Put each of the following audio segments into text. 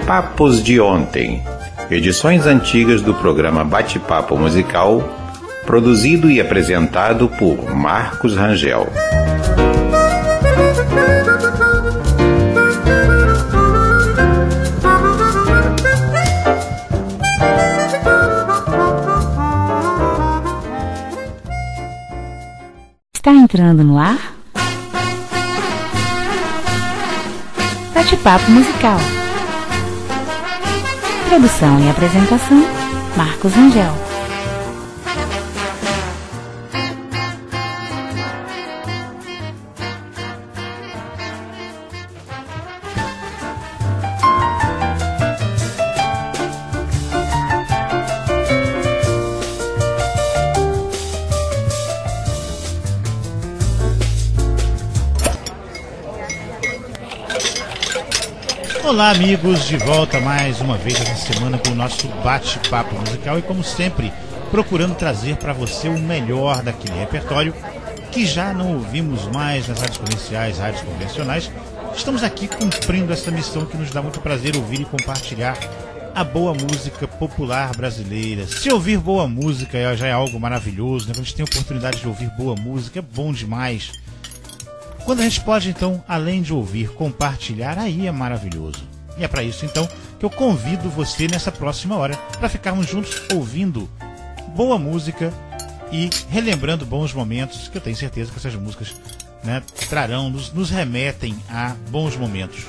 Papos de Ontem, edições antigas do programa Bate-Papo Musical, produzido e apresentado por Marcos Rangel. Está entrando no ar? Bate-Papo Musical. Produção e apresentação, Marcos Rangel. Olá amigos, de volta mais uma vez essa semana com o nosso bate-papo musical e como sempre procurando trazer para você o melhor daquele repertório que já não ouvimos mais nas rádios comerciais, rádios convencionais. Estamos aqui cumprindo essa missão que nos dá muito prazer ouvir e compartilhar a boa música popular brasileira. Se ouvir boa música já é algo maravilhoso, né? Quando a gente tem a oportunidade de ouvir boa música é bom demais. Quando a gente pode, então, além de ouvir, compartilhar, aí é maravilhoso. E é para isso, então, que eu convido você nessa próxima hora para ficarmos juntos ouvindo boa música e relembrando bons momentos, que eu tenho certeza que essas músicas, né, trarão, nos remetem a bons momentos.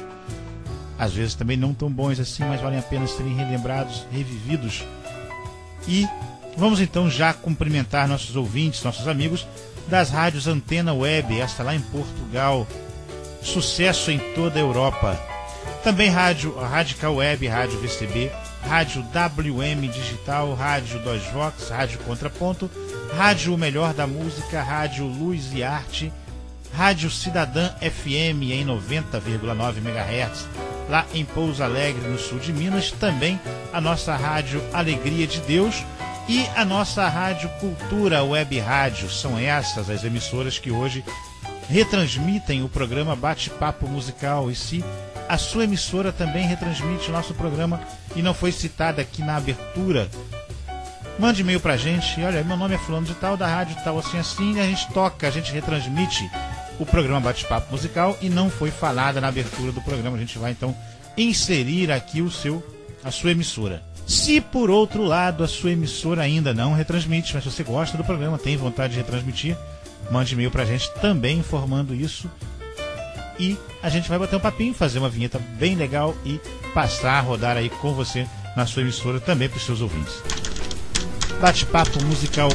Às vezes também não tão bons assim, mas valem a pena serem relembrados, revividos. E vamos então já cumprimentar nossos ouvintes, nossos amigos das rádios Antena Web, esta lá em Portugal, sucesso em toda a Europa. Também rádio Radical Web, rádio VCB, rádio WM Digital, rádio Dois Vox, rádio Contraponto, rádio O Melhor da Música, rádio Luz e Arte, rádio Cidadã FM em 90,9 MHz, lá em Pouso Alegre, no sul de Minas. Também a nossa rádio Alegria de Deus e a nossa Rádio Cultura Web Rádio. São essas as emissoras que hoje retransmitem o programa Bate-Papo Musical. E se a sua emissora também retransmite o nosso programa e não foi citada aqui na abertura, mande e-mail pra gente. Olha, meu nome é fulano de tal, da rádio tal, assim, assim. A gente toca, a gente retransmite o programa Bate-Papo Musical e não foi falada na abertura do programa. A gente vai então inserir aqui a sua emissora. Se por outro lado a sua emissora ainda não retransmite, mas se você gosta do programa, tem vontade de retransmitir, mande e-mail pra gente também informando isso. E a gente vai bater um papinho, fazer uma vinheta bem legal e passar a rodar aí com você na sua emissora também para os seus ouvintes. Bate-papo musical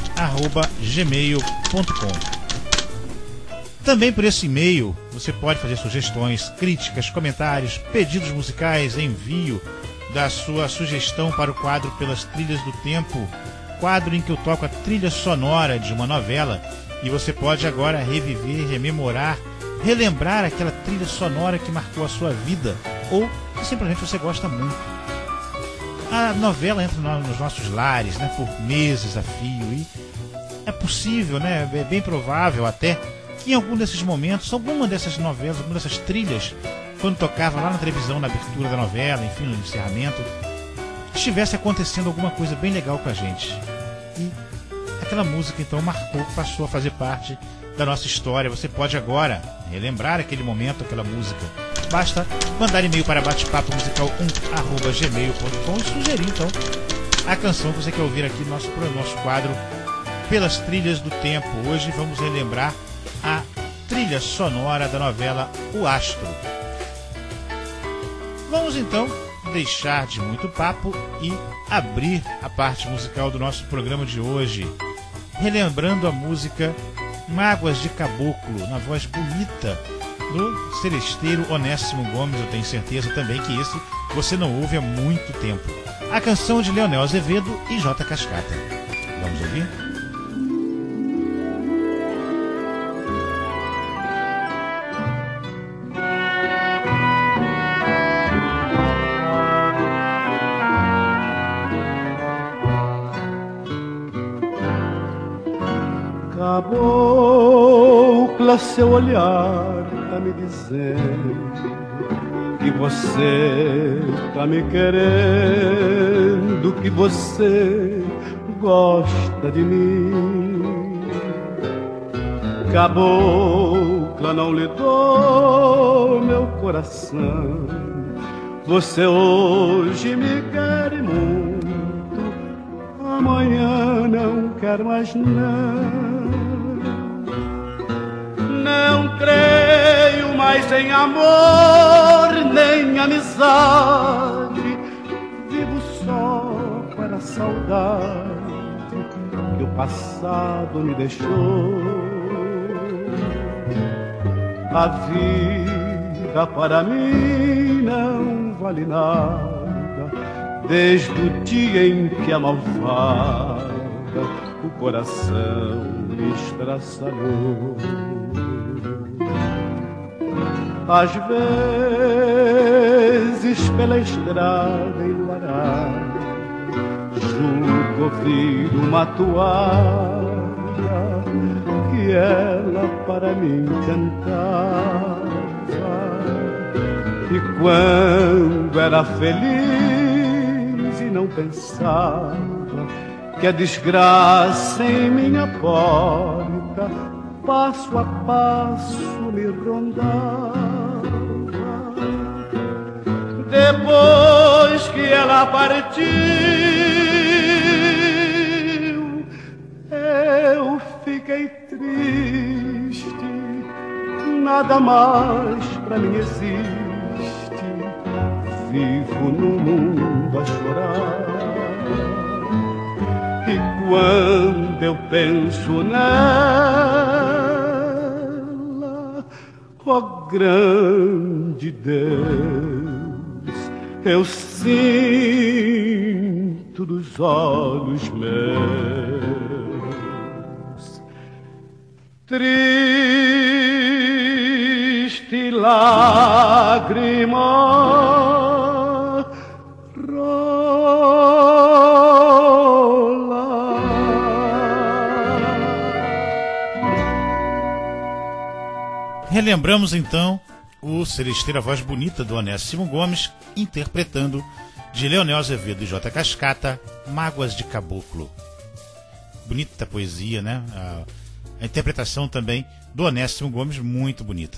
1@gmail.com. Também por esse e-mail você pode fazer sugestões, críticas, comentários, pedidos musicais, envio da sua sugestão para o quadro Pelas Trilhas do Tempo, quadro em que eu toco a trilha sonora de uma novela e você pode agora reviver, rememorar, relembrar aquela trilha sonora que marcou a sua vida ou que simplesmente você gosta muito. A novela entra nos nossos lares, né, por meses a fio e é possível, né, é bem provável até que em algum desses momentos, alguma dessas novelas, alguma dessas trilhas, quando tocava lá na televisão, na abertura da novela, enfim, no encerramento, estivesse acontecendo alguma coisa bem legal com a gente. E aquela música então marcou, passou a fazer parte da nossa história. Você pode agora relembrar aquele momento, aquela música. Basta mandar e-mail para batepapomusical1@gmail.com e sugerir então a canção que você quer ouvir aqui no nosso quadro Pelas Trilhas do Tempo. Hoje vamos relembrar a trilha sonora da novela O Astro. Vamos então deixar de muito papo e abrir a parte musical do nosso programa de hoje, relembrando a música Mágoas de Caboclo, na voz bonita do seresteiro Onésimo Gomes. Eu tenho certeza também que esse você não ouve há muito tempo. A canção de Leonel Azevedo e J. Cascata. Vamos ouvir? Cabocla, seu olhar tá me dizendo que você tá me querendo, que você gosta de mim. Cabocla, não lhe dou meu coração. Você hoje me quer muito, amanhã não quer mais não. Não creio mais em amor nem amizade. Vivo só para a saudade que o passado me deixou. A vida para mim não vale nada, desde o dia em que a malvada o coração me estraçalhou. Às vezes pela estrada enluarada julgo ouvir uma toada que ela para mim cantava. E quando era feliz e não pensava que a desgraça em minha porta passo a passo me rondava. Depois que ela partiu, eu fiquei triste, nada mais pra mim existe, vivo no mundo a chorar. E quando eu penso nela, ó grande Deus, eu sinto dos olhos meus triste lágrima rola. Relembramos então o Celesteira, a voz bonita do Onésimo Gomes, interpretando de Leonel Azevedo e J. Cascata, Mágoas de Caboclo. Bonita poesia, né? A interpretação também do Onésimo Gomes, muito bonita.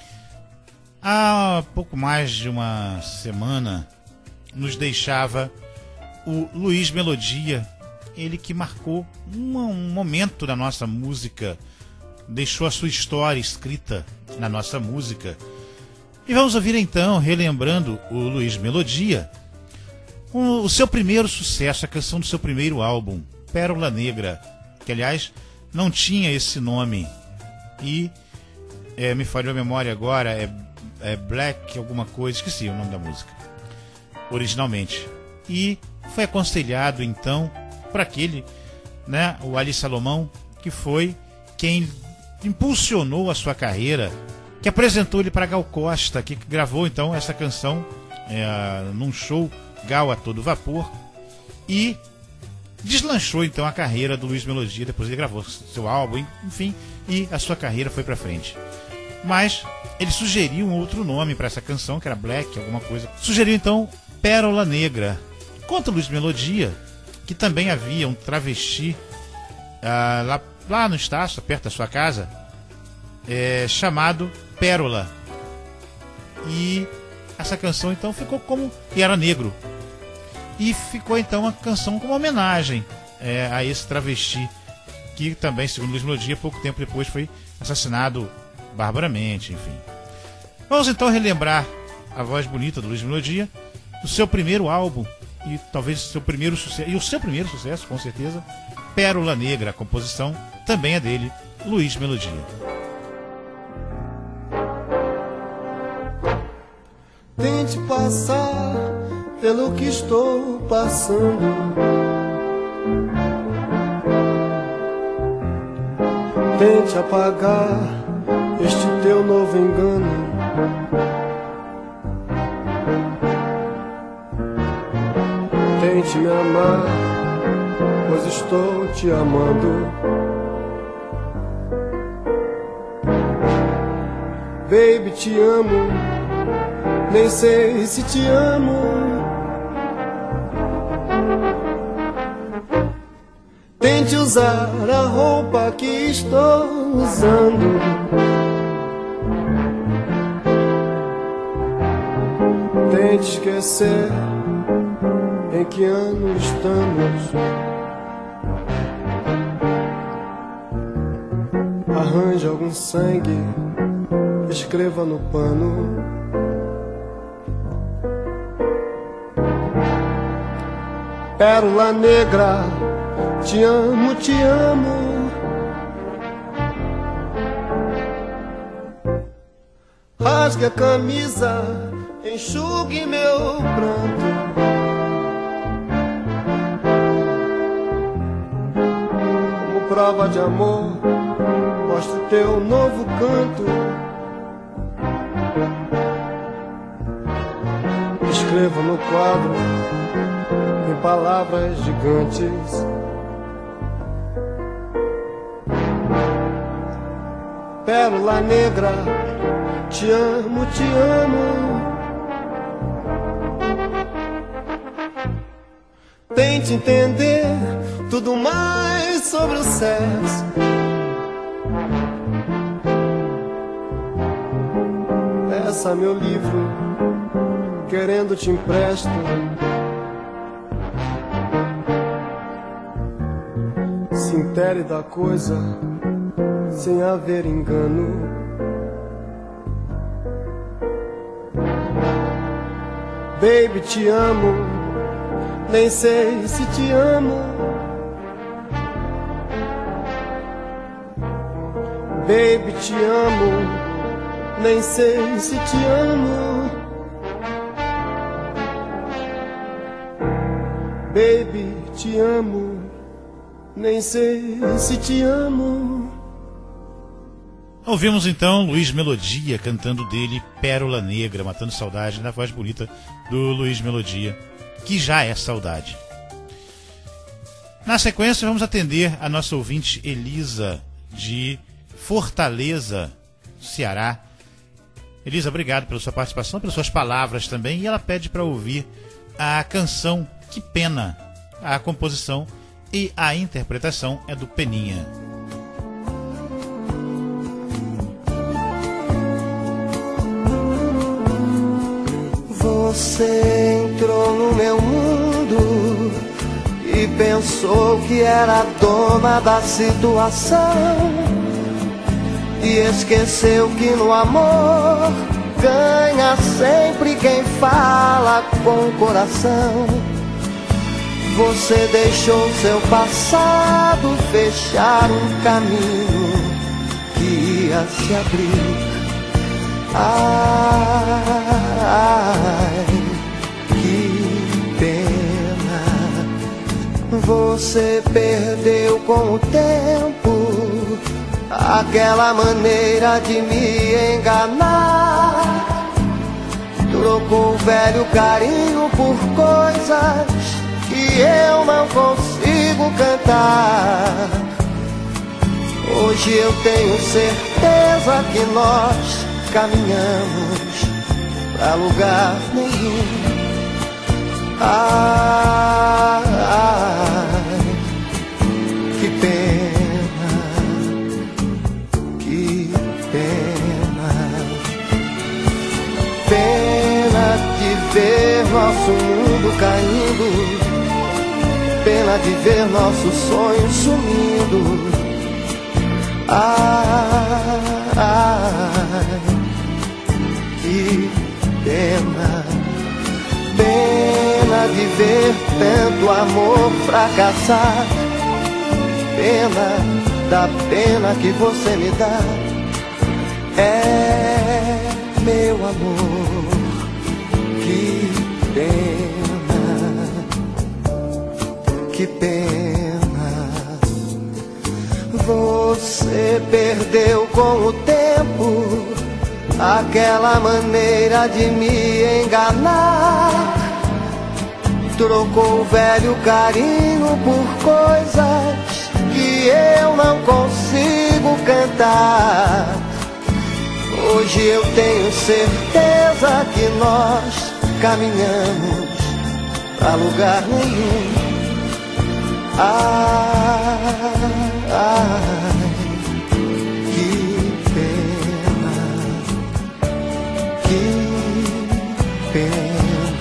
Há pouco mais de uma semana nos deixava o Luiz Melodia, ele que marcou um momento da nossa música, deixou a sua história escrita na nossa música. E vamos ouvir então, relembrando o Luiz Melodia, o seu primeiro sucesso, a canção do seu primeiro álbum, Pérola Negra, que aliás não tinha esse nome. E me falhou a memória agora, é Black alguma coisa, esqueci o nome da música originalmente. E foi aconselhado então por aquele, né, o Ali Salomão, que foi quem impulsionou a sua carreira, que apresentou ele para Gal Costa, que gravou então essa canção num show Gal a todo vapor, e deslanchou então a carreira do Luiz Melodia. Depois ele gravou seu álbum, enfim, e a sua carreira foi para frente. Mas ele sugeriu um outro nome para essa canção, que era Black, alguma coisa. Sugeriu então Pérola Negra. Conta o Luiz Melodia que também havia um travesti lá no Estácio, perto da sua casa, chamado Pérola. E essa canção então ficou como... e era negro. E ficou então a canção como homenagem a esse travesti, que também, segundo Luiz Melodia, pouco tempo depois foi assassinado barbaramente, enfim. Vamos então relembrar a voz bonita do Luiz Melodia, do seu primeiro álbum, e talvez o seu primeiro sucesso, com certeza, Pérola Negra. A composição também é dele, Luiz Melodia. Tente passar pelo que estou passando, tente apagar este teu novo engano. Tente me amar, pois estou te amando. Baby, te amo, nem sei se te amo. Tente usar a roupa que estou usando. Tente esquecer em que ano estamos. Arranje algum sangue, escreva no pano. Pérola negra, te amo, te amo. Rasgue a camisa, enxugue meu pranto. Como prova de amor, mostre teu novo canto. Escreva no quadro, em palavras gigantes. Pérola negra, te amo, te amo. Tente entender tudo mais sobre o sexo. Peça meu livro, querendo te empresto. Se intere da coisa, sem haver engano. Baby, te amo, nem sei se te amo. Baby, te amo, nem sei se te amo. Baby, te amo, nem sei se te amo. Ouvimos então Luiz Melodia cantando dele Pérola Negra, matando saudade na voz bonita do Luiz Melodia, que já é saudade. Na sequência vamos atender a nossa ouvinte Elisa de Fortaleza, Ceará. Elisa, obrigado pela sua participação, pelas suas palavras também, e ela pede para ouvir a canção Que Pena. A composição e a interpretação é do Peninha. Você entrou no meu mundo e pensou que era dona da situação, e esqueceu que no amor ganha sempre quem fala com o coração. Você deixou seu passado fechar um caminho que ia se abrir. Ai, que pena. Você perdeu com o tempo aquela maneira de me enganar. Trocou o velho carinho por coisas que eu não consigo cantar. Hoje eu tenho certeza que nós caminhamos pra lugar nenhum. Ai, que pena, que pena. Pena de ver nosso mundo caindo, pena de ver nossos sonhos sumindo. Ai, que pena. Pena de ver tanto amor fracassar. Pena da pena que você me dá. É meu amor, que pena, que pena. Você perdeu com o tempo aquela maneira de me enganar. Trocou o velho carinho por coisas que eu não consigo cantar. Hoje eu tenho certeza certeza que nós caminhamos pra lugar nenhum. Ai, que pena, que pena.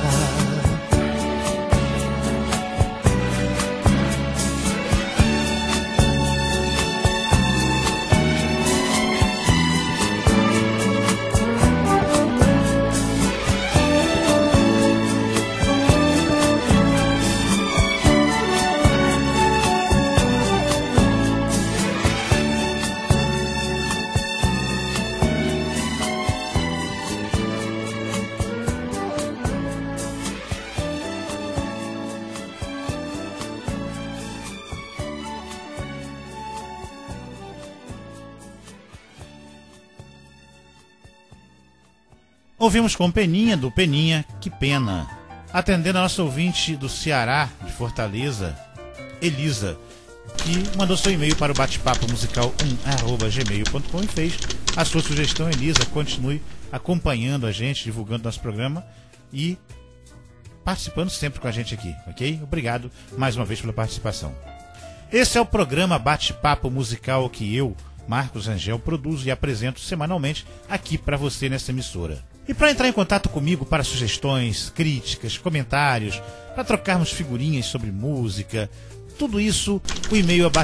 Ouvimos com Peninha, do Peninha, Que Pena. Atendendo a nossa ouvinte do Ceará, de Fortaleza, Elisa, que mandou seu e-mail para o batepapomusical1@gmail.com e fez a sua sugestão. Elisa, continue acompanhando a gente, divulgando nosso programa e participando sempre com a gente aqui, ok? Obrigado mais uma vez pela participação. Esse é o programa Bate-Papo Musical que eu, Marcos Rangel, produzo e apresento semanalmente aqui para você nessa emissora. E para entrar em contato comigo para sugestões, críticas, comentários, para trocarmos figurinhas sobre música, tudo isso, o e-mail é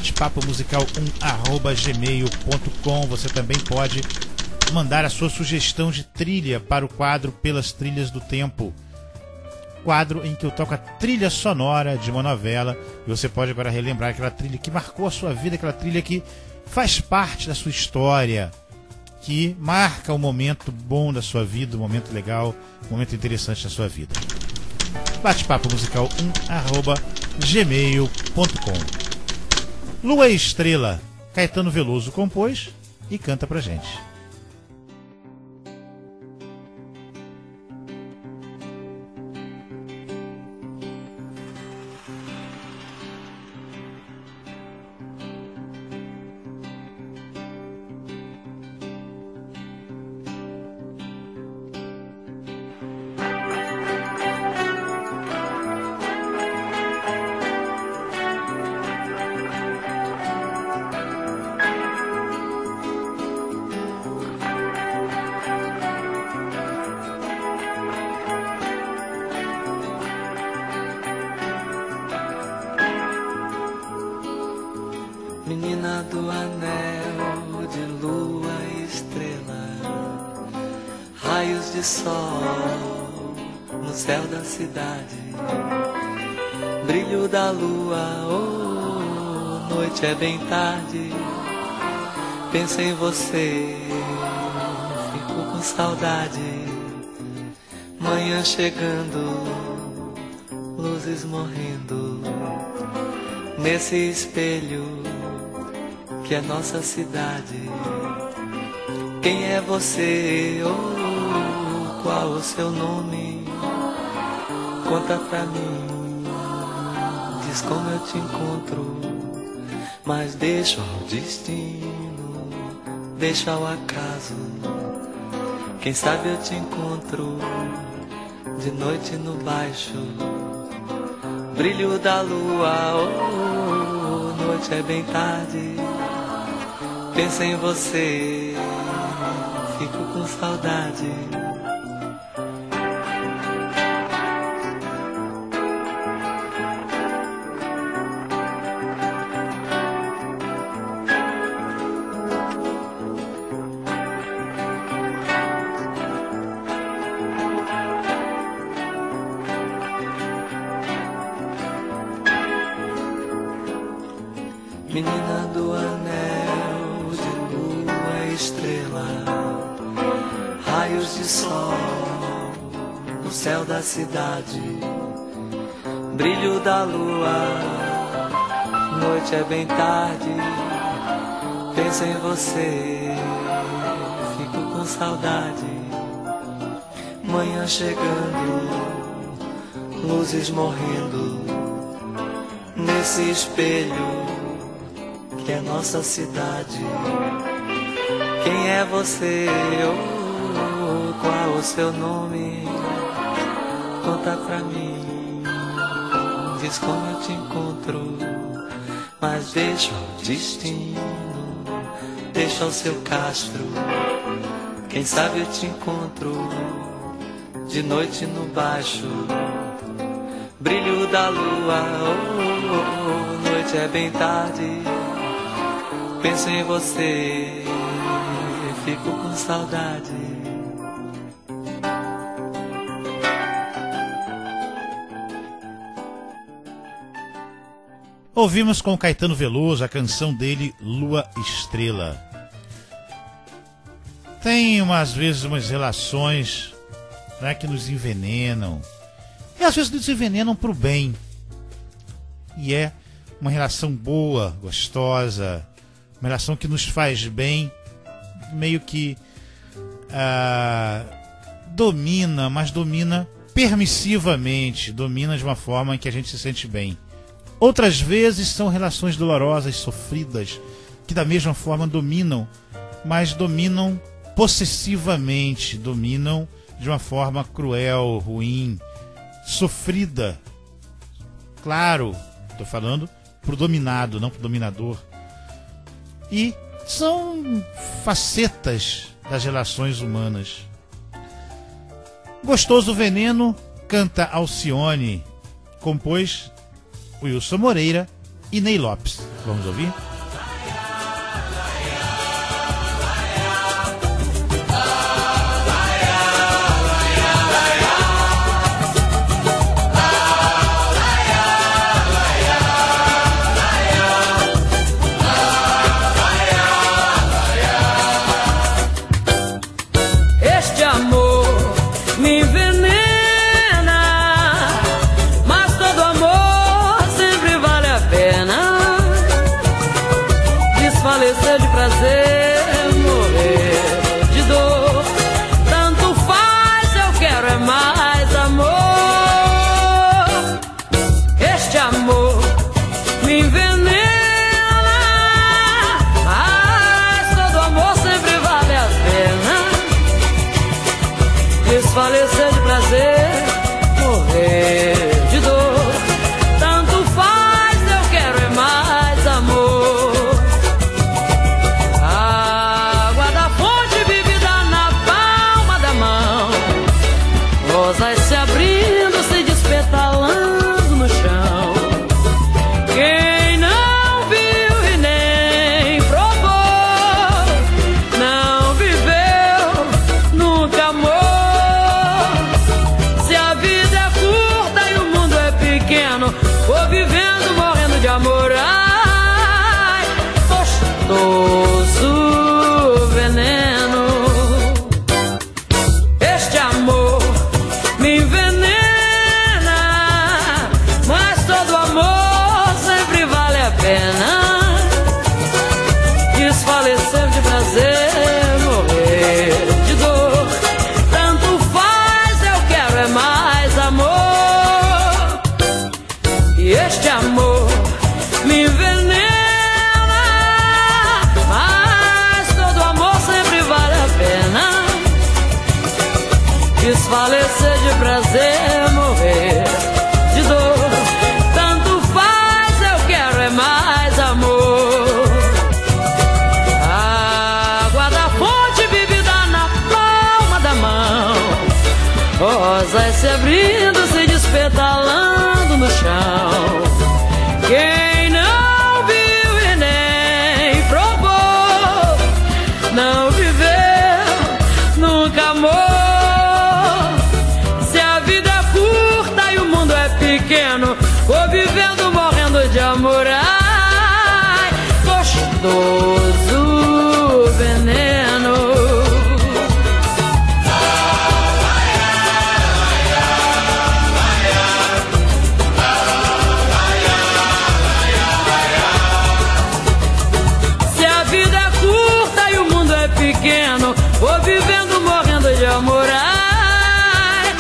batepapomusical1@gmail.com. Você também pode mandar a sua sugestão de trilha para o quadro Pelas Trilhas do Tempo, quadro em que eu toco a trilha sonora de uma novela, e você pode agora relembrar aquela trilha que marcou a sua vida, aquela trilha que faz parte da sua história, que marca um momento bom da sua vida, um momento legal, um momento interessante da sua vida. batepapomusical1@gmail.com. Lua e Estrela, Caetano Veloso compôs e canta pra gente. Menina do anel de lua e estrela, raios de sol no céu da cidade, brilho da lua, oh, noite é bem tarde. Penso em você, fico com saudade. Manhã chegando, luzes morrendo, nesse espelho que é nossa cidade. Quem é você? Oh, qual o seu nome? Conta pra mim, diz como eu te encontro. Mas deixa ao destino, deixa ao acaso. Quem sabe eu te encontro de noite no baixo. Brilho da lua, oh, noite é bem tarde. Penso em você, fico com saudade. Menina do anel de lua e estrela, raios de sol no céu da cidade, brilho da lua, noite é bem tarde. Penso em você, fico com saudade. Manhã chegando, luzes morrendo, nesse espelho que é nossa cidade. Quem é você? Oh, qual o seu nome, conta pra mim, diz como eu te encontro, mas deixa o destino, deixa o seu castro. Quem sabe eu te encontro de noite no baixo, brilho da lua, noite é bem tarde, penso em você, fico com saudade. Ouvimos com Caetano Veloso a canção dele, Lua Estrela. Tem às vezes umas relações, né, que nos envenenam. E às vezes nos envenenam pro bem. E é uma relação boa, gostosa, uma relação que nos faz bem, meio que domina, mas domina permissivamente, domina de uma forma em que a gente se sente bem. Outras vezes são relações dolorosas, sofridas, que da mesma forma dominam, mas dominam possessivamente, dominam de uma forma cruel, ruim, sofrida. Claro, estou falando pro dominado, não pro dominador. E são facetas das relações humanas. Gostoso Veneno canta Alcione, compôs Wilson Moreira e Ney Lopes. Vamos ouvir? Este amor me envenena, mas todo amor sempre vale a pena. Desfalecer de prazer, morrer de dor, tanto faz, eu quero é mais amor. Este amor me envenena, mas todo amor sempre vale a pena. Desfalecer de prazer, morrer de dor, tanto faz, eu quero é mais amor. A água da fonte bebida na palma da mão, rosas se abrindo, se despetalando no chão. Quem não viu e nem provou, não viveu, nunca amou. Se a vida é curta e o mundo é pequeno, vou vivendo, morrendo de amor. Ai, gostoso veneno. Este amor me envenena, mas todo amor sempre vale a pena. Desfalecer de prazer, morrer de dor, tanto faz, eu quero é mais amor. E este amor me envenena, mas todo amor sempre vale a pena. Desfalecer de prazer, morrer de dor, tanto faz, eu quero é mais amor. A água da fonte bebida na palma da mão, rosas se abrindo, se despetalando no chão. Quem não viu e nem provou, não viveu, nunca amou. Se a vida é curta e o mundo é pequeno, vou vivendo, morrendo de amor. Ai, gostoso veneno. Se a vida é curta e o mundo é pequeno, vou vivendo, morrendo de amor. Ai,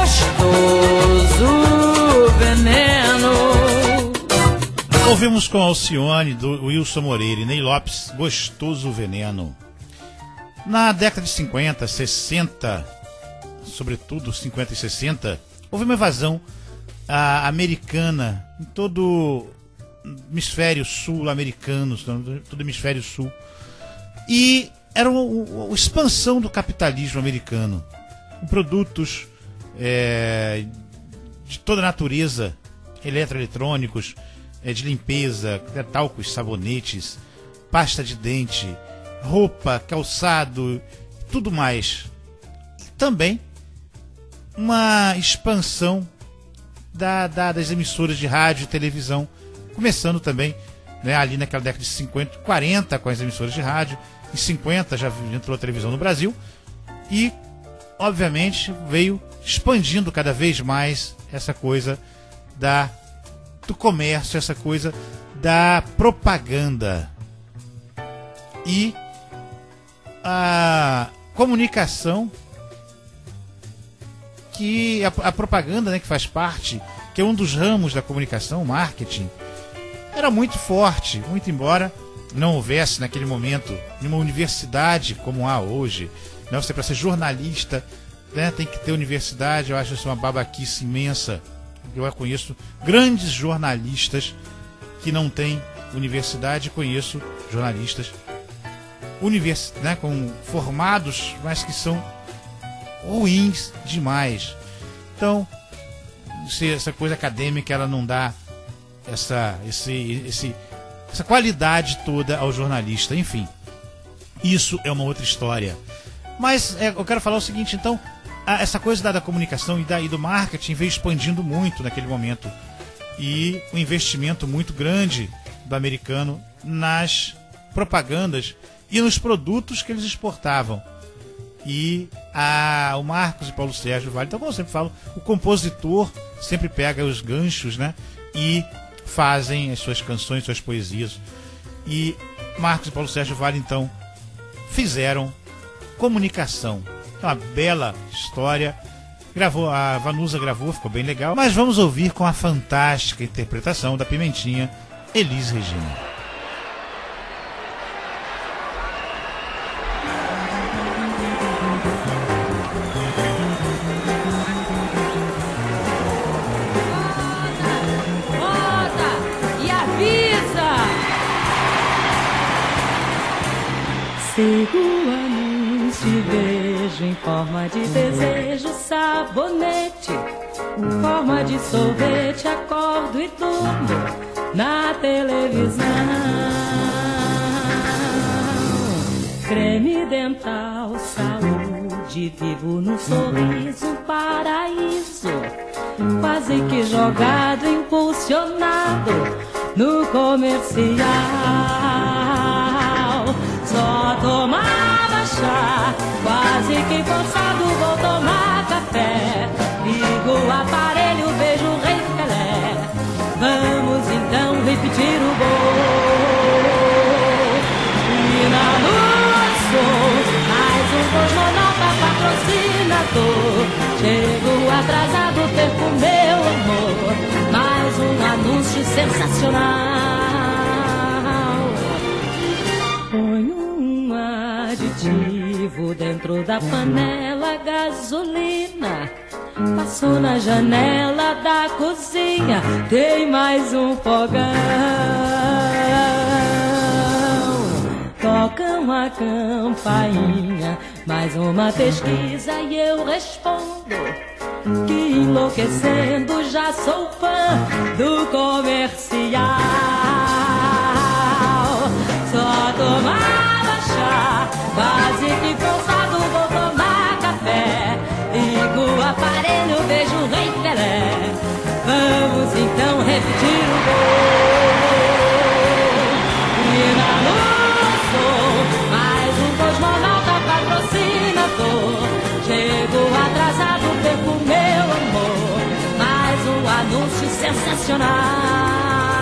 gostoso veneno. Ouvimos com Alcione, do Wilson Moreira e Ney Lopes, Gostoso Veneno. Na década de 50, 60, sobretudo 50 e 60, houve uma invasão americana em todo o hemisfério sul-americano, todo o hemisfério sul. E era a expansão do capitalismo americano, com produtos de toda natureza, eletroeletrônicos, de limpeza, talcos, sabonetes, pasta de dente, roupa, calçado, tudo mais. E também uma expansão das emissoras de rádio e televisão, começando também, né, ali naquela década de 50, 40 com as emissoras de rádio, em 50 já entrou a televisão no Brasil e, obviamente, veio expandindo cada vez mais essa coisa do comércio, essa coisa da propaganda. E a comunicação, que a propaganda, né, que faz parte, que é um dos ramos da comunicação, o marketing, era muito forte, muito embora não houvesse naquele momento nenhuma universidade como há hoje. Não, você, para ser jornalista, né, tem que ter universidade. Eu acho isso uma babaquice imensa. Eu conheço grandes jornalistas que não têm universidade, conheço jornalistas né, formados, mas que são ruins demais. Então, essa coisa acadêmica, ela não dá essa qualidade toda ao jornalista. Enfim, isso é uma outra história. Mas eu quero falar o seguinte, então, essa coisa da comunicação e do marketing veio expandindo muito naquele momento, e um investimento muito grande do americano nas propagandas e nos produtos que eles exportavam. E o Marcos e Paulo Sérgio Vale, então, como eu sempre falo, o compositor sempre pega os ganchos, né, e fazem as suas canções, suas poesias. E Marcos e Paulo Sérgio Vale, então, fizeram Comunicação. É uma bela história. A Vanusa gravou, ficou bem legal. Mas vamos ouvir com a fantástica interpretação da Pimentinha, Elis Regina. Sigo o anúncio e vejo em forma de desejo sabonete, em forma de sorvete, acordo e durmo na televisão. Creme dental, saúde, vivo num sorriso, um paraíso, quase que jogado, impulsionado no comercial. Só tomava chá, quase que forçado, vou tomar café. Ligo o aparelho, vejo o Rei Pelé. Vamos então repetir o gol. E na lua sou mais um cosmonauta patrocinador. Chego atrasado, perco meu amor. Mais um anúncio sensacional. Aditivo dentro da panela, gasolina. Passou na janela da cozinha, tem mais um fogão. Tocam a campainha, mais uma pesquisa e eu respondo que enlouquecendo já sou fã do comercial. Só tomava chá, quase que forçado, vou tomar café. Ligo o aparelho, vejo o Rei Pelé. Vamos então repetir o gol. E na lua sou mais um cosmonauta patrocinador. Chego atrasado, perco meu amor. Mais um anúncio sensacional.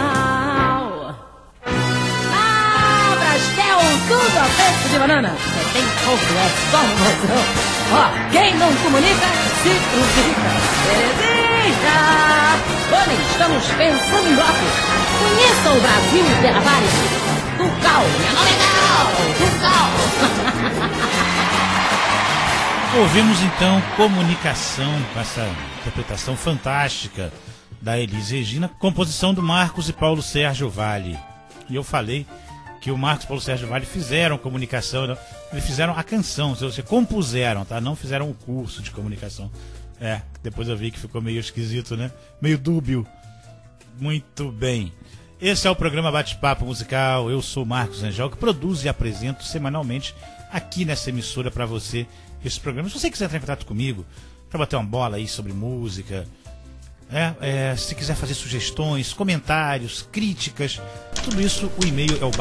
Tudo a preço de banana. Você tem pouco, é só no moção. Ó, quem não comunica, se crucifica. Exista! Olhem, estamos pensando em blocos. Conheça o Brasil pela Vares. Tucal, meu nome é Gal. Tucal. Ouvimos então Comunicação, com essa interpretação fantástica da Elis Regina, composição do Marcos e Paulo Sérgio Vale. E eu falei que o Marcos e Paulo Sérgio Vale fizeram comunicação, não, eles fizeram a canção, se compuseram, tá? Não fizeram o curso de comunicação. Depois eu vi que ficou meio esquisito, né? Meio dúbio. Muito bem. Esse é o programa Bate-Papo Musical. Eu sou o Marcos Angel, que produzo e apresento semanalmente aqui nessa emissora para você esse programa. Se você quiser entrar em contato comigo para bater uma bola aí sobre música, se quiser fazer sugestões, comentários, críticas, tudo isso, o e-mail é o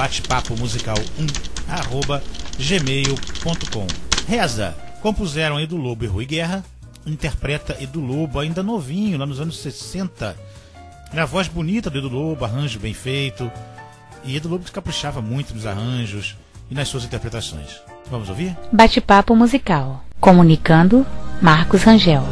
batepapomusical1@gmail.com. Reza, compuseram Edu Lobo e Rui Guerra, interpreta Edu Lobo, ainda novinho, lá nos anos 60. Na voz bonita do Edu Lobo, arranjo bem feito. E Edu Lobo caprichava muito nos arranjos e nas suas interpretações. Vamos ouvir? Bate-papo musical. Comunicando, Marcos Rangel.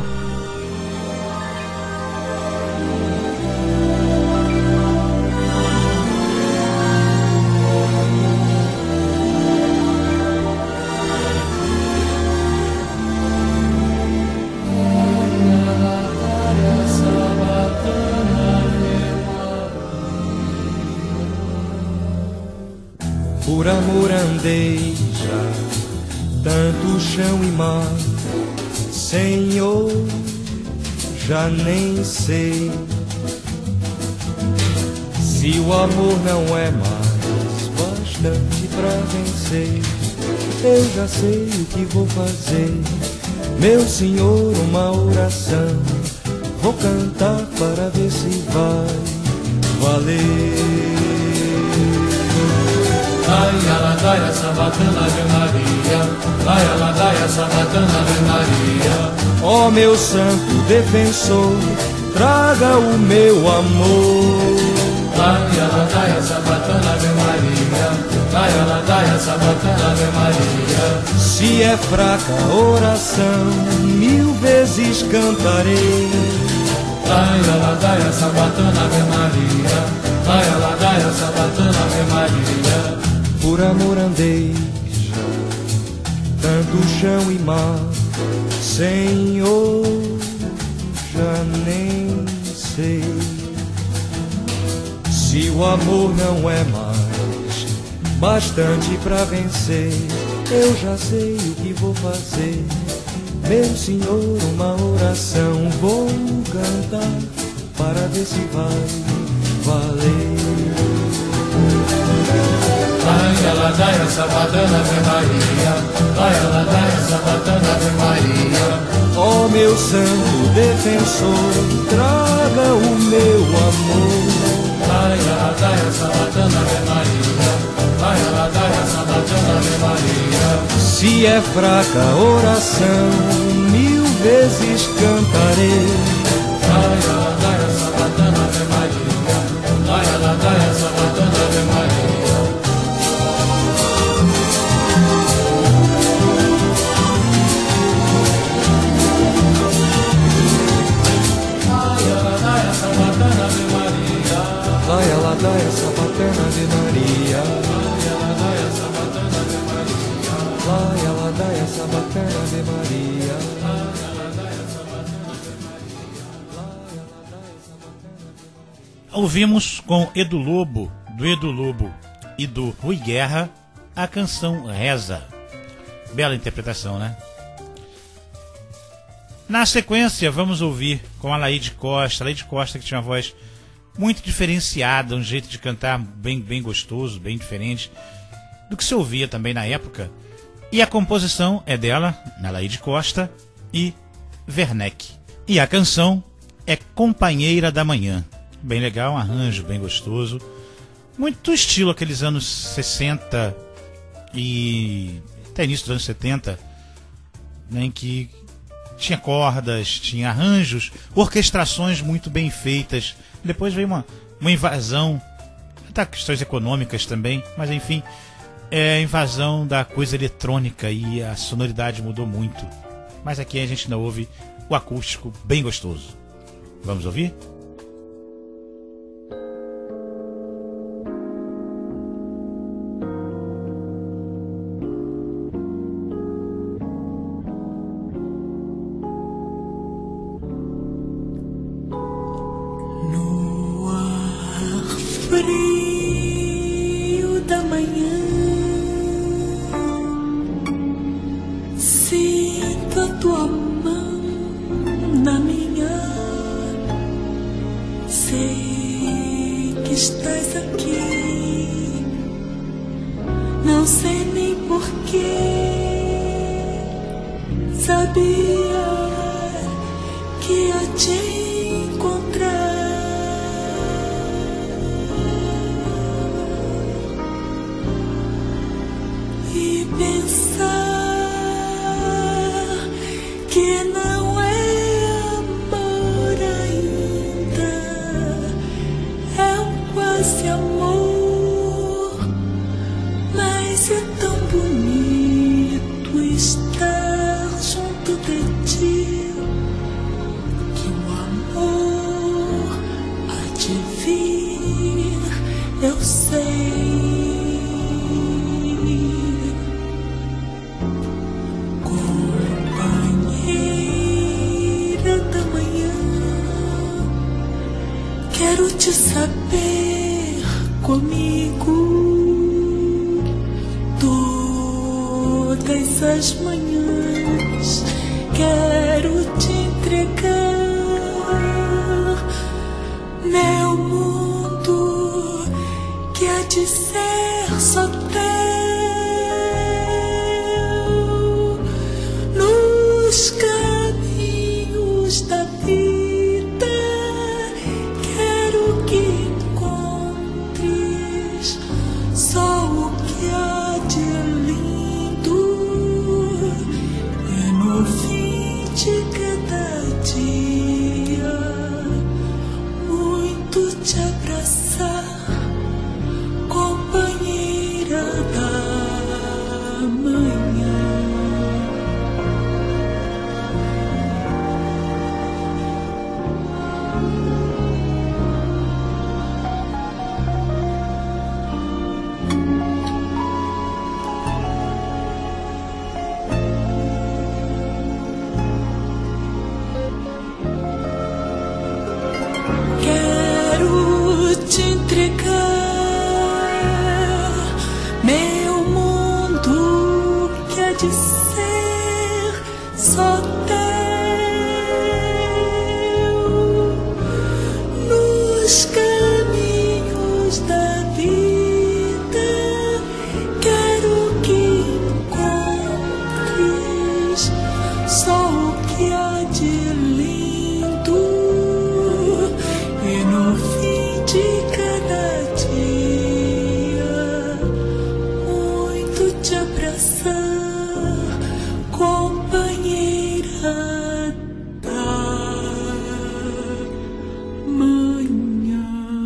Por amor andei já tanto chão e mar, Senhor, já nem sei se o amor não é mais bastante pra vencer. Eu já sei o que vou fazer, meu Senhor, uma oração vou cantar para ver se vai valer. Ai, aladaia, sabatana, Ave Maria. Ai, aladaia, sabatana, Ave Maria. Ó meu santo defensor, traga o meu amor. Ai, aladaia, sabatana, Ave Maria. Ai, aladaia, sabatana, Ave Maria. Se é fraca a oração, 1000 vezes cantarei. Ai, aladaia, sabatana, Ave Maria. Ai, aladaia, sabatana, Ave Maria. Por amor andei já tanto chão e mar, Senhor, já nem sei se o amor não é mais bastante pra vencer. Eu já sei o que vou fazer, meu Senhor, uma oração vou cantar para ver se vai valer. Ai, aladaia, sabatana, Ave Maria. Ai, aladaia, sabatana, Ave Maria. Ó meu santo defensor, traga o meu amor. Ai, aladaia, sabatana, Ave Maria. Ai, aladaia, sabatana, Ave Maria. Se é fraca a oração, 1000 vezes cantarei. Ai, aladaia, sabatana, Ave Maria. Ai, aladaia, sabatana, Ave Maria. Vai, aladaia, sabatana de Maria. Vai, aladaia, sabatana de Maria. Ouvimos com Edu Lobo, do Edu Lobo e do Rui Guerra, a canção Reza. Bela interpretação, né? Na sequência, vamos ouvir com a Laíde Costa. Laíde Costa, que tinha uma voz muito diferenciada, um jeito de cantar bem gostoso, bem diferente do que se ouvia também na época. E a composição é dela, na Laíde Costa e Werneck. E a canção é Companheira da Manhã. Bem legal, um arranjo bem gostoso. Muito estilo aqueles anos 60 e até início dos anos 70, né, em que tinha cordas, tinha arranjos, orquestrações muito bem feitas. Depois veio uma invasão, até questões econômicas também, mas enfim, a invasão da coisa eletrônica e a sonoridade mudou muito. Mas aqui a gente ainda ouve o acústico bem gostoso. Vamos ouvir? frio da manhã, sinto a tua mão na minha. Sei que estás aqui, não sei nem porquê. Sabia que ia te encontrar. E pensar que não é amor ainda, é um quase amor, mas é tão bonito estar junto de ti, que o amor há de vir, eu sei. Quero te saber comigo todas as manhãs. Quero te entregar meu mundo, que há de ser só teu. Nos caminhos da vida só o que há de lindo, e no fim de cada dia muito te abraçar, companheira da manhã. Te entregar meu mundo, que há de ser só teu. Nos caminhos da vida quero que encontres só o que há de lindo, e no fim de cada dia muito te abraçar, companheira da manhã.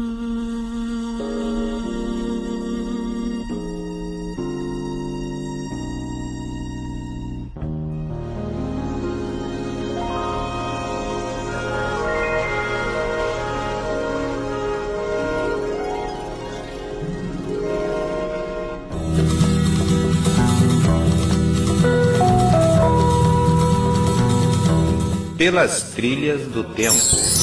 Pelas trilhas do tempo.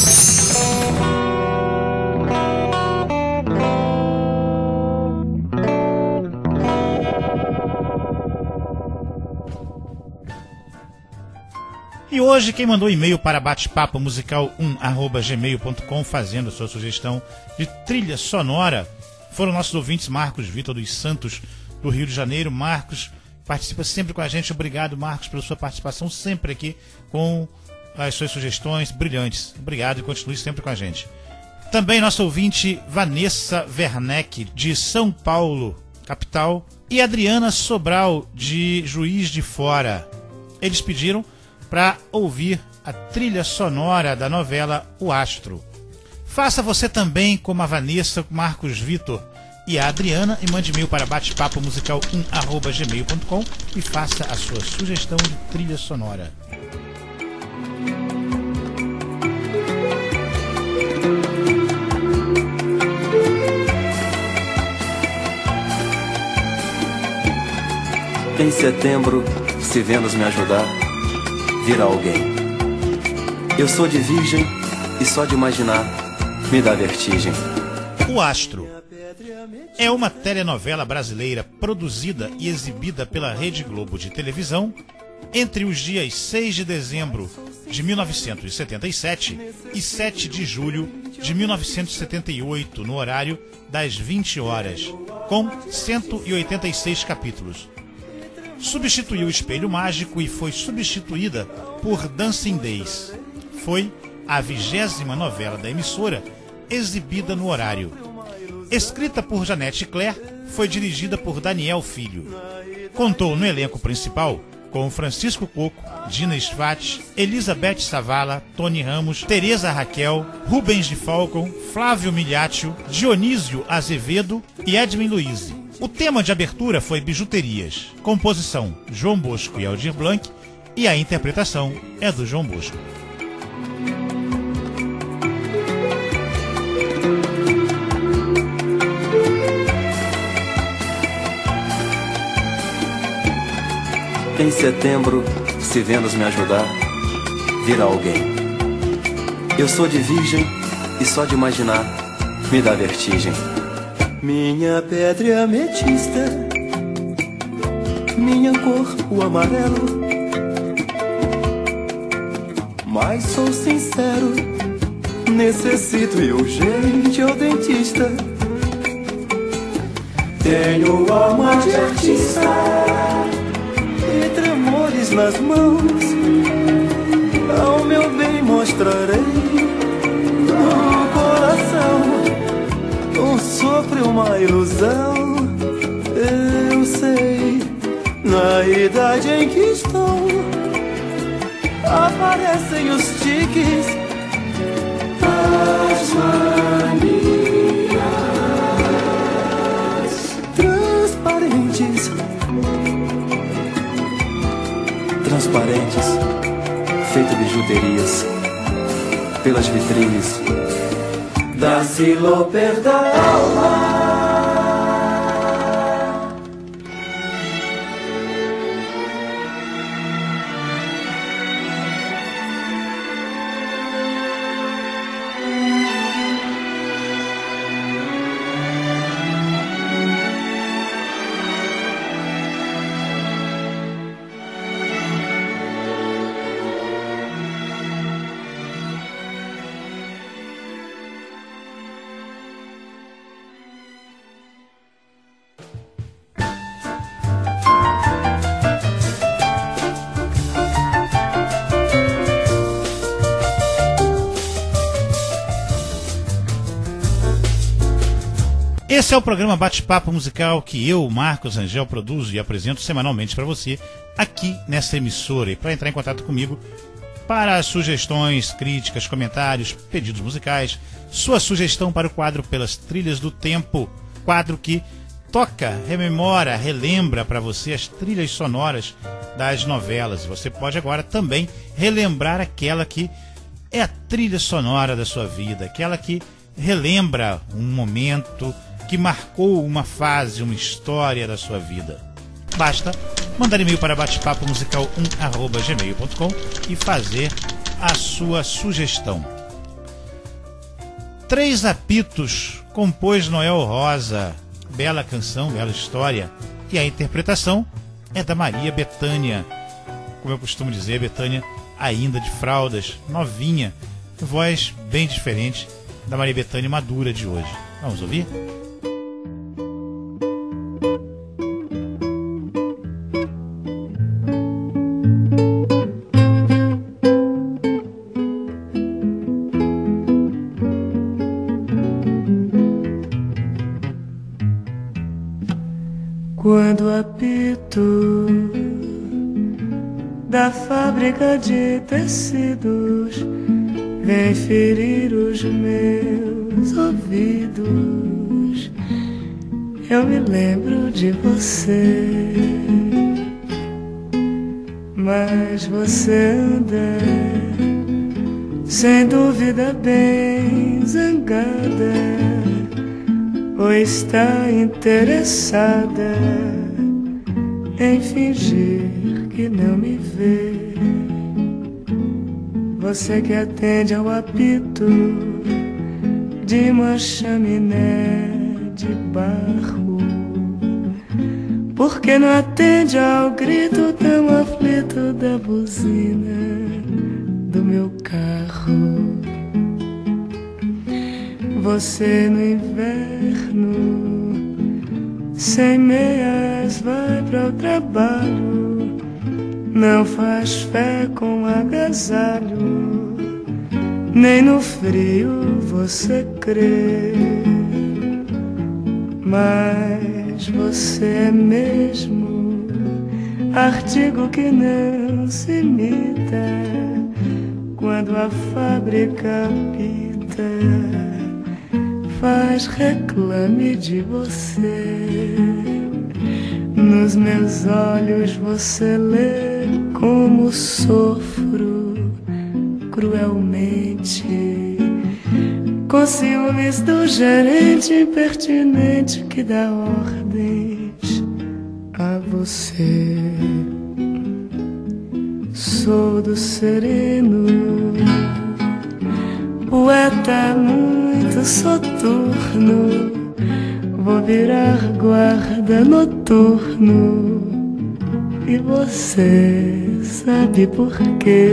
E hoje quem mandou e-mail para batepapomusical1@gmail.com fazendo a sua sugestão de trilha sonora foram nossos ouvintes Marcos Vitor dos Santos, do Rio de Janeiro. Marcos participa sempre com a gente. Obrigado, Marcos, pela sua participação sempre aqui com as suas sugestões brilhantes. Obrigado e continue sempre com a gente. Também nosso ouvinte Vanessa Werneck, de São Paulo, capital, e Adriana Sobral, de Juiz de Fora. Eles pediram para ouvir a trilha sonora da novela O Astro. Faça você também como a Vanessa, Marcos Vitor e a Adriana e mande e-mail para batepapomusical1@gmail.com e faça a sua sugestão de trilha sonora. Em setembro, se Vênus me ajudar, virá alguém. Eu sou de virgem e só de imaginar me dá vertigem. O Astro, é uma telenovela brasileira produzida e exibida pela Rede Globo de televisão entre os dias 6 de dezembro de 1977 e 7 de julho de 1978, no horário das 20 horas, com 186 capítulos. Substituiu o Espelho Mágico e foi substituída por Dancing Days. Foi a 20ª novela da emissora exibida no horário. Escrita por Janete Claire, foi dirigida por Daniel Filho. Contou no elenco principal com Francisco Coco, Dina Sfat, Elizabeth Savala, Tony Ramos, Tereza Raquel, Rubens de Falcon, Flávio Miliaccio, Dionísio Azevedo e Edmin Luiz. O tema de abertura foi Bijuterias, composição João Bosco e Aldir Blanc, e a interpretação é do João Bosco. Em setembro, se Vênus me ajudar, virá alguém. Eu sou de virgem e só de imaginar me dá vertigem. Minha pedra é ametista, minha cor o amarelo. Mas sou sincero, necessito e urgente ao dentista. Tenho alma de artista e tremores nas mãos. Ao meu bem mostrarei no coração um sopro e uma ilusão. Eu sei, na idade em que estou, aparecem os tiques, as manias transparentes, feito bijuterias pelas vitrines da Siloper da alma. Esse é o programa Bate-Papo Musical que eu, Marcos Rangel, produzo e apresento semanalmente para você aqui nessa emissora. E para entrar em contato comigo para sugestões, críticas, comentários, pedidos musicais, sua sugestão para o quadro Pelas Trilhas do Tempo, quadro que toca, rememora, relembra para você as trilhas sonoras das novelas. Você pode agora também relembrar aquela que é a trilha sonora da sua vida, aquela que relembra um momento que marcou uma fase, uma história da sua vida. Basta mandar e-mail para batepapomusical1@gmail.com e fazer a sua sugestão. Três Apitos compôs Noel Rosa, bela canção, bela história, e a interpretação é da Maria Bethânia. Como eu costumo dizer, Bethânia ainda de fraldas, novinha, voz bem diferente da Maria Bethânia madura de hoje. Vamos ouvir? Quando o apito da fábrica de tecidos vem ferir os meus ouvidos, eu me lembro de você. Mas você anda, sem dúvida, bem zangada, ou está interessada em fingir que não me vê. Você que atende ao apito de uma chaminé de barro. Por que não atende ao grito tão aflito da buzina do meu carro? Você no inverno, sem meias, vai para o trabalho, não faz fé com agasalho, nem no frio você crê. Mas você é mesmo artigo que não se imita quando a fábrica apita, faz reclame de você. Nos meus olhos você lê como sofro cruelmente, com ciúmes do gerente impertinente que dá ordens a você. Sou do sereno, poeta muito soturno, vou virar guarda noturno, e você sabe por quê.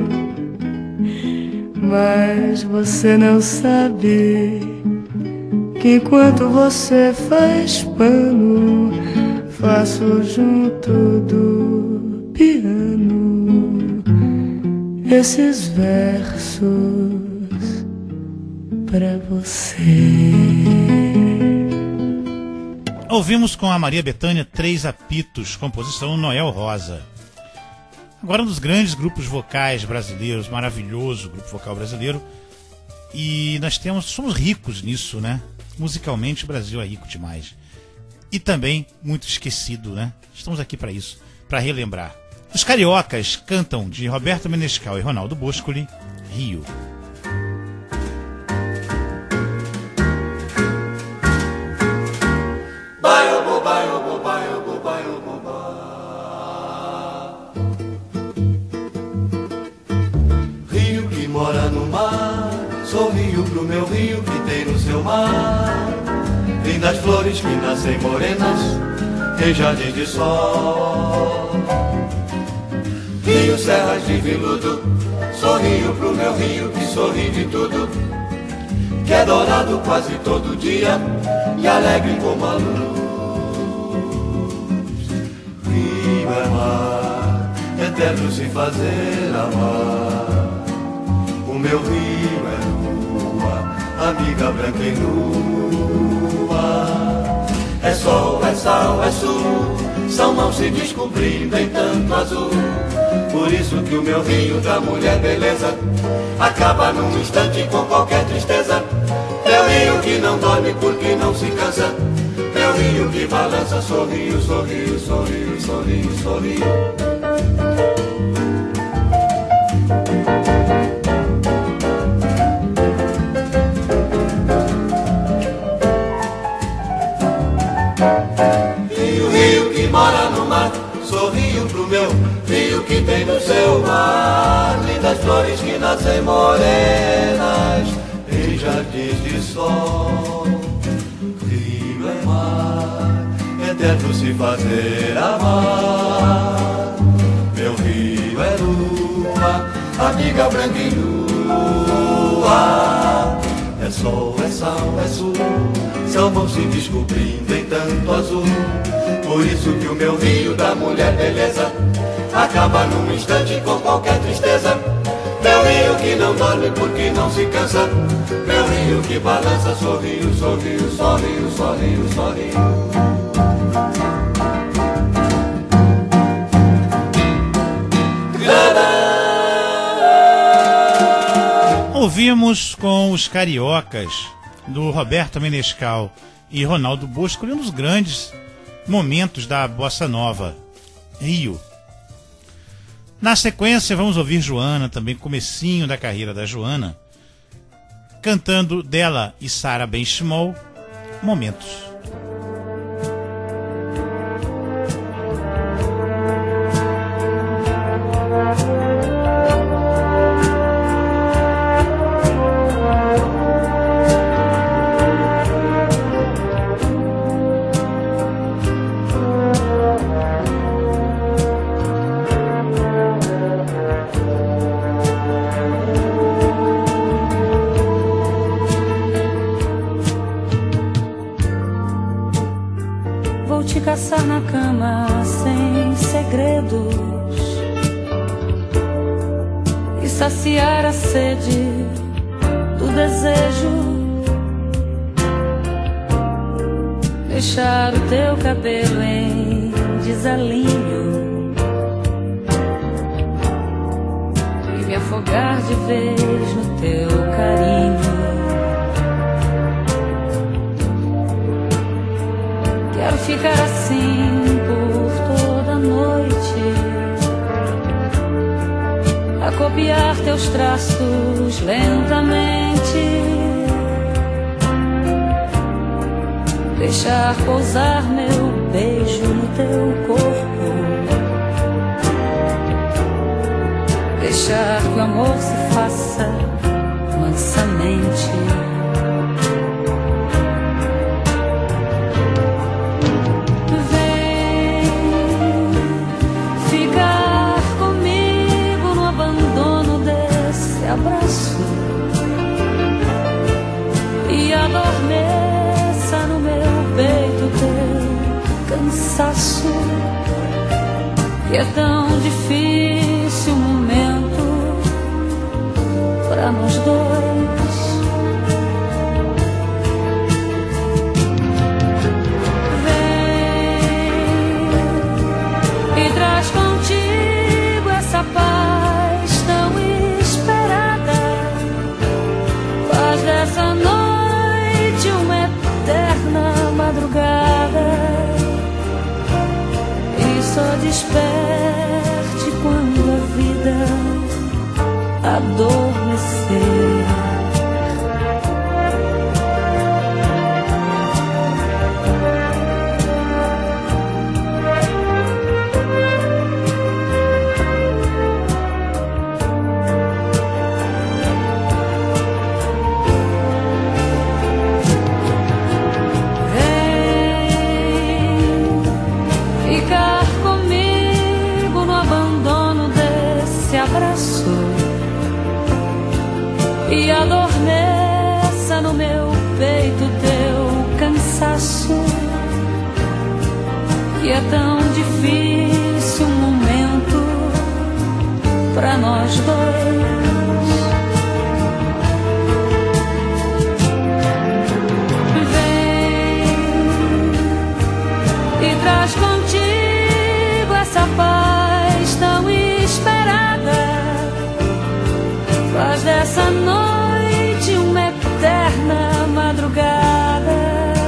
Mas você não sabe que enquanto você faz pano, faço junto do piano esses versos pra você. Ouvimos com a Maria Bethânia Três Apitos, composição Noel Rosa. Agora um dos grandes grupos vocais brasileiros, maravilhoso grupo vocal brasileiro. E nós somos ricos nisso, né? Musicalmente o Brasil é rico demais. E também muito esquecido, né? Estamos aqui para isso, para relembrar. Os Cariocas cantam de Roberto Menescal e Ronaldo Boscoli, Rio. Rio que mora no mar, sorrio pro meu rio que tem no seu mar. Lindas flores que nascem morenas em jardim de sol. Rio, serras de veludo, sorrio pro meu rio que sorri de tudo, que é dourado quase todo dia e alegre como a luz. Rio é mar, eterno se fazer amar. O meu rio é lua, amiga branca e nua. É sol, é sal, é sul, são mãos se descobrindo em tanto azul. Por isso que o meu rio da mulher beleza acaba num instante com qualquer tristeza. Meu rio que não dorme porque não se cansa, meu rio que balança, sorrio, sorrio, sorrio, sorrio, sorrio. Rio que mora no mar, sorrio pro meu rio que tem no seu mar. Lindas flores que nascem morenas em jardins de sol. Rio é mar, eterno se fazer amar. Meu rio é lua, amiga branca e nua. É sol, é sal, é sul, são mãos se descobrindo em tanto azul. Por isso que o meu rio da mulher beleza acaba num instante com qualquer tristeza. Meu rio que não dorme porque não se cansa, meu rio que balança, sorrio, sorrio, sorrio, sorrio, sorrio. Ouvimos com os Cariocas, do Roberto Menescal e Ronaldo Boscoli, um dos grandes momentos da bossa nova, Rio. Na sequência vamos ouvir Joana, também comecinho da carreira da Joana, cantando dela e Sara Benchimol, Momentos. abraçar na cama sem segredos e saciar a sede do desejo. Deixar o teu cabelo em desalinho e me afogar de vez no teu carinho. Quero ficar assim por toda a noite, a copiar teus traços lentamente. Deixar pousar meu beijo no teu corpo, deixar que o amor se faça mansamente. Vem ficar comigo no abandono desse abraço e adormeça no meu peito teu cansaço, que é tão difícil o momento pra nós dois. Vem e traz contigo essa paz tão esperada, faz dessa noite uma eterna madrugada e só desperte quando a vida adormecer. E adormeça no meu peito teu cansaço, que é tão difícil um momento pra nós dois. Vem e traz contigo essa paz tão esperada, faz dessa noite uma eterna madrugada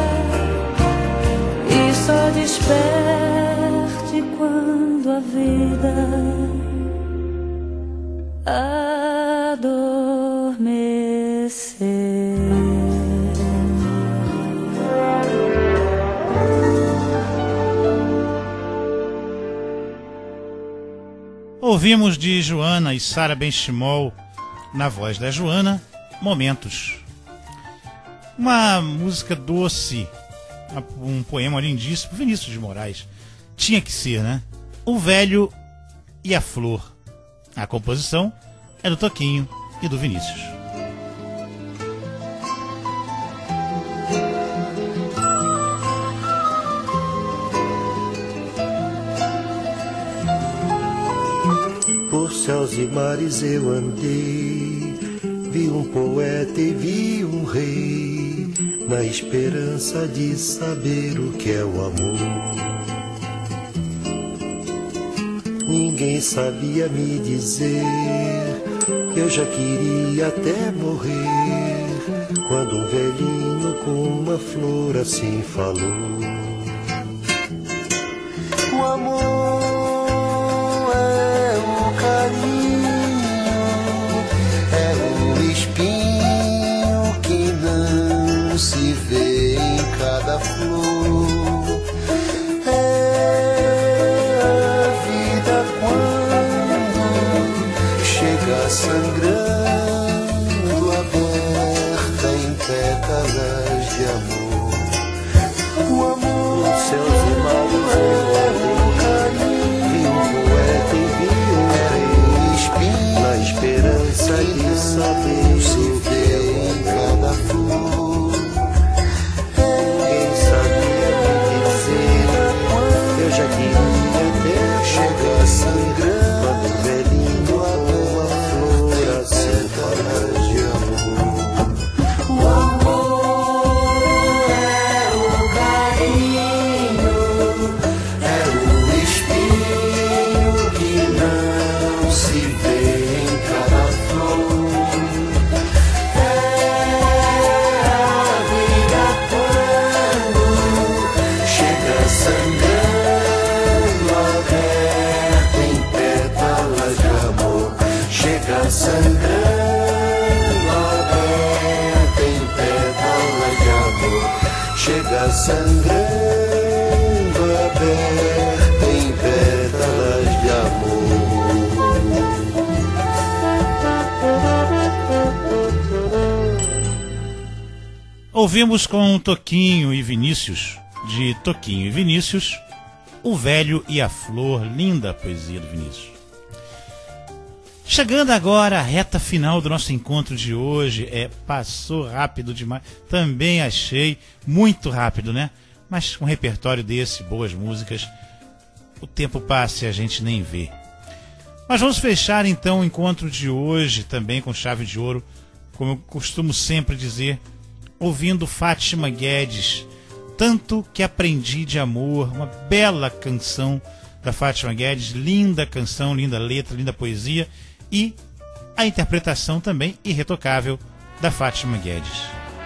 e só desperte quando a vida adormecer. Ouvimos de Joana e Sara Benchimol, na voz da Joana, Momentos. Uma música doce, um poema lindíssimo, Vinícius de Moraes. Tinha que ser, né? O Velho e a Flor. A composição é do Toquinho e do Vinícius. Por céus e mares eu andei, vi um poeta e vi um rei, na esperança de saber o que é o amor. Ninguém sabia me dizer, eu já queria até morrer, quando um velhinho com uma flor assim falou. O amor é o carinho, é o espinho que não se vê em cada flor. É a vida quando chega sangrando, aberta em pétalas de amor. O amor, os céus e mares é o carinho, vi um poeta e vi um rei espinho, na esperança de saber se vê em cada flor. Ninguém sabia me dizer sangrando aberta em pétalas de amor. Chega sangrando aberta em pétalas de amor. Ouvimos com Toquinho e Vinícius, de Toquinho e Vinícius, O Velho e a Flor, linda poesia do Vinícius. Chegando agora à reta final do nosso encontro de hoje, passou rápido demais, também achei muito rápido, né? Mas com um repertório desse, boas músicas, o tempo passa e a gente nem vê. Mas vamos fechar então o encontro de hoje também com chave de ouro, como eu costumo sempre dizer, ouvindo Fátima Guedes, Tanto Que Aprendi de Amor, uma bela canção da Fátima Guedes, linda canção, linda letra, linda poesia, e a interpretação também irretocável da Fátima Guedes.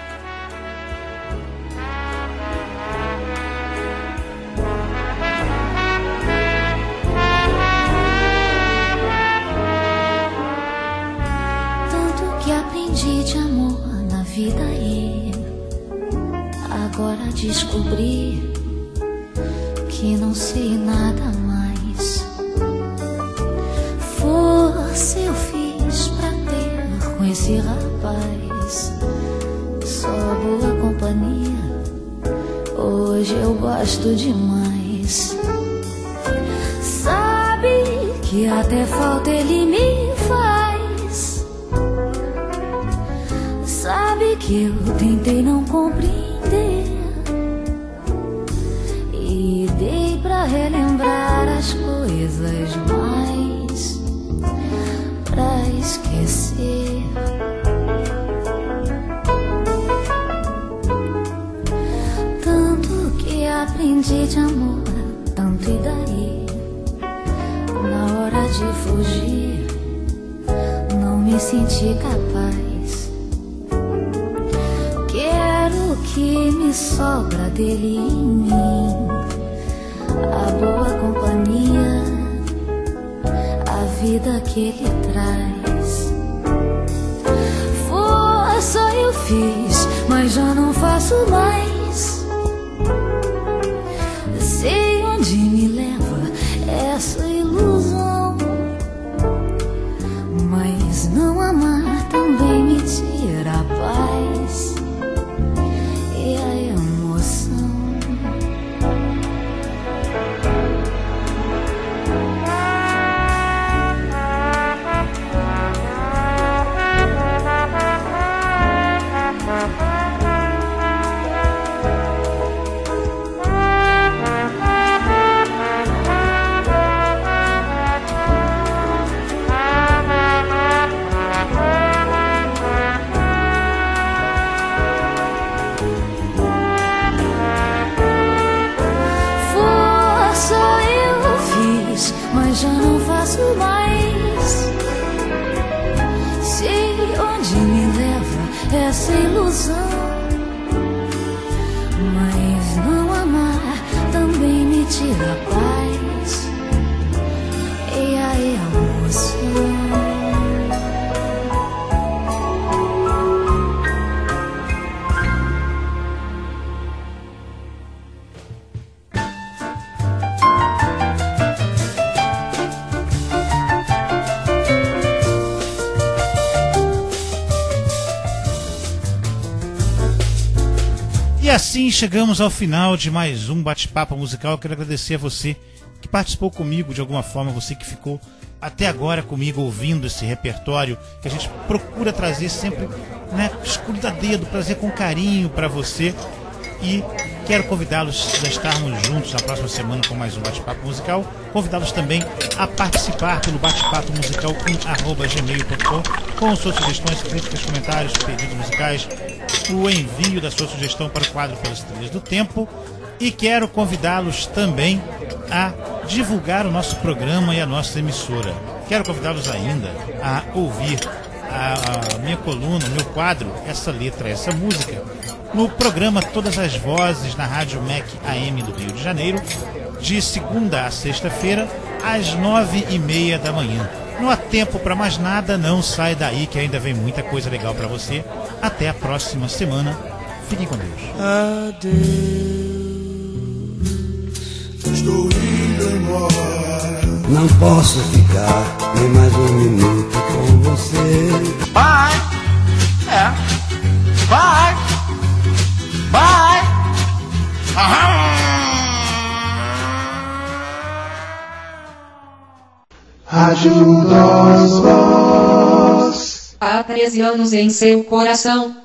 Tanto que aprendi de amor na vida e agora descobri que não sei nada mais. Força eu fiz pra ter com esse rapaz, só boa companhia, hoje eu gosto demais. Sabe que até falta ele me faz, sabe que eu tentei não compreender e dei pra relembrar as coisas mais pra esquecer. Tanto que aprendi de amor, tanto e daí, na hora de fugir, não me senti capaz. Quero que me sobra dele em mim, a boa companhia, a vida que ele traz. Força eu fiz, mas já não faço mais. Sei onde me leva essa ilusão, mas não amar também me tira a paz e a emoção. Mas já não faço mais. Sei onde me leva essa ilusão, mas não amar também me tira a paz e a emoção. E assim chegamos ao final de mais um bate-papo musical. Eu quero agradecer a você que participou comigo de alguma forma, você que ficou até agora comigo ouvindo esse repertório que a gente procura trazer sempre, né, escolhido a dedo, trazer com carinho para você. E quero convidá-los a estarmos juntos na próxima semana com mais um bate-papo musical. Convidá-los também a participar pelo bate-papo musical @gmail.com com suas sugestões, críticas, comentários, pedidos musicais, o envio da sua sugestão para o quadro Pelas Trilhas do Tempo. E quero convidá-los também a divulgar o nosso programa e a nossa emissora. Quero convidá-los ainda a ouvir a minha coluna, o meu quadro, Essa Letra, Essa Música, no programa Todas as Vozes, na Rádio MEC AM do Rio de Janeiro, de segunda a sexta-feira, às 9h30 da manhã. Não há tempo para mais nada, não sai daí que ainda vem muita coisa legal para você. Até a próxima semana. Fiquem com Deus. Adeus. Estou indo embora. Não posso ficar nem mais um minuto com você. Bye. Bye. Bye. Rádio Nós Voz. Há 13 anos em seu coração.